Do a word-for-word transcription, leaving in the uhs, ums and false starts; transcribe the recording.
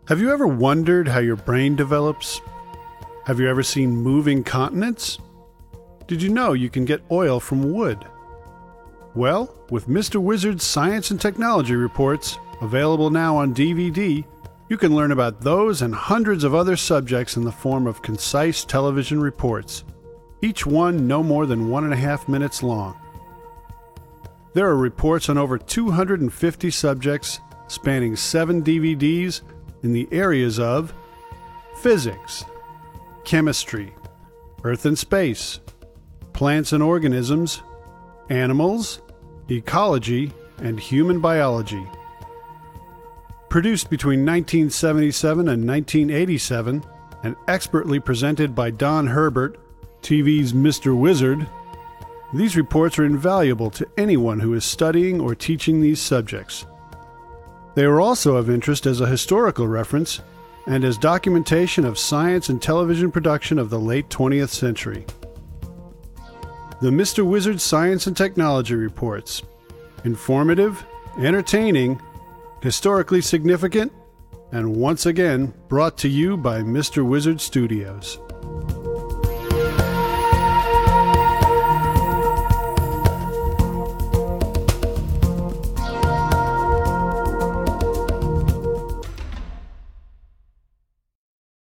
Have you ever wondered how your brain develops? Have you ever seen moving continents? Did you know you can get oil from wood? Well, with Mister Wizard's Science and Technology Reports, available now on D V D, you can learn about those and hundreds of other subjects in the form of concise television reports, each one no more than one and a half minutes long. There are reports on over two hundred fifty subjects spanning seven D V Ds in the areas of physics, chemistry, Earth and space, plants and organisms, animals, ecology, and human biology. Produced between nineteen seventy-seven and nineteen eighty-seven, and expertly presented by Don Herbert, T V's Mister Wizard, these reports are invaluable to anyone who is studying or teaching these subjects. They are also of interest as a historical reference and as documentation of science and television production of the late twentieth century. The Mister Wizard Science and Technology Reports. Informative, entertaining, historically significant, and once again brought to you by Mister Wizard Studios.